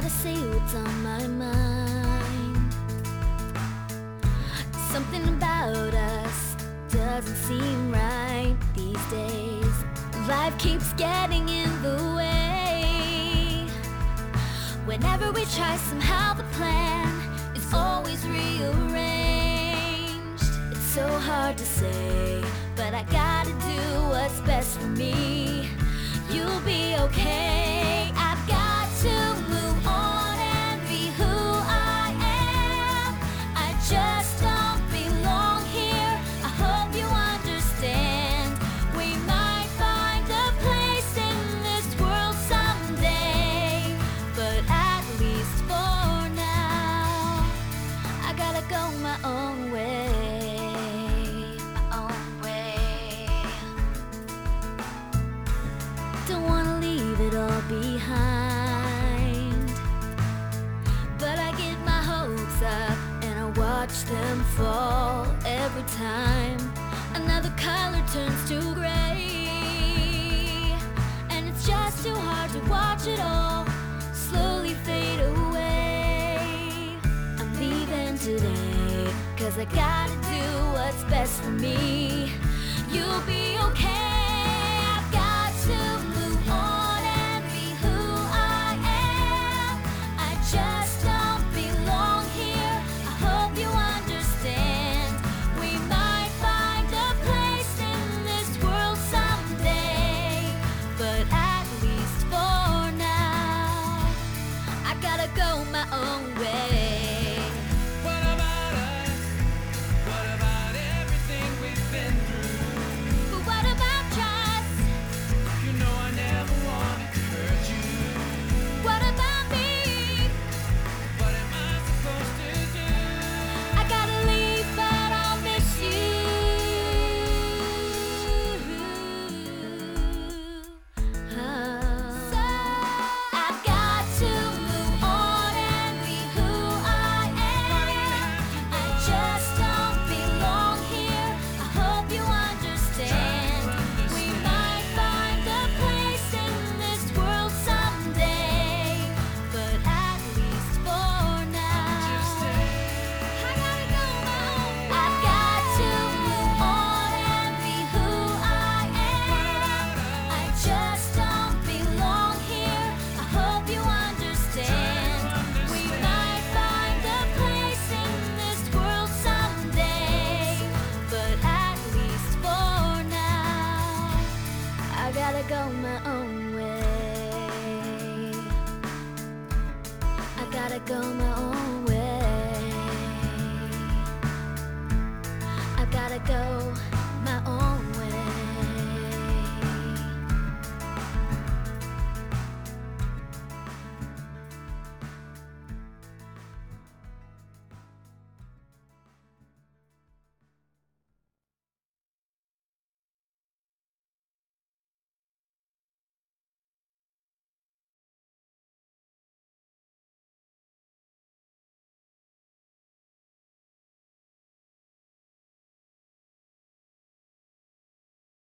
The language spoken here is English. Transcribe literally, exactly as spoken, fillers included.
gotta say what's on my mind. Something about us doesn't seem right these days. Life keeps getting in the way. Whenever we try, somehow the plan is always rearranged. It's so hard to say, but I gotta do what's best for me. You'll be okay. I've got to move on and be who I am. I just don't belong here. I hope you understand. We might find a place in this world someday, but at least for now, I gotta go my own way, my own way. Don't wanna leave it all behind, but I get my hopes up and I watch them fall every time another color turns to gray. And it's just too hard to watch it all slowly fade away. I'm leaving today, cause I gotta do what's best for me. You'll be okay. I've got to move on and be who I am. I just don't belong here. I hope you understand. We might find a place in this world someday, but at least for now, I gotta go my own way. What about us? What about everything we've been through? But what about trust? You know I never wanted to hurt you. What about me? What am I supposed to do? I gotta leave, but I'll miss you. So I've got to move on and be who I am. I just don't belong here. I hope you understand. We might find a place in this world someday, but at least for now, I gotta go my own way. I've got to move on and be who I am. I just don't belong here. I hope you understand. We might find a place in this world someday, but at least for now, I gotta go my own way. I gotta go my own way. I gotta go